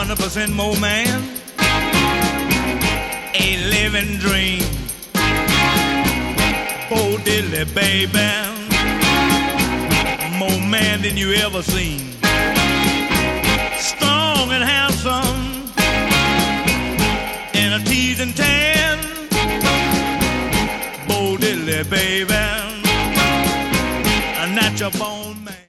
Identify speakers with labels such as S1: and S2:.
S1: 100% more man, a living dream. Bo Diddley, baby, more man than you ever seen. Strong and handsome, in a teasing tan. Bo Diddley, baby, a natural born man.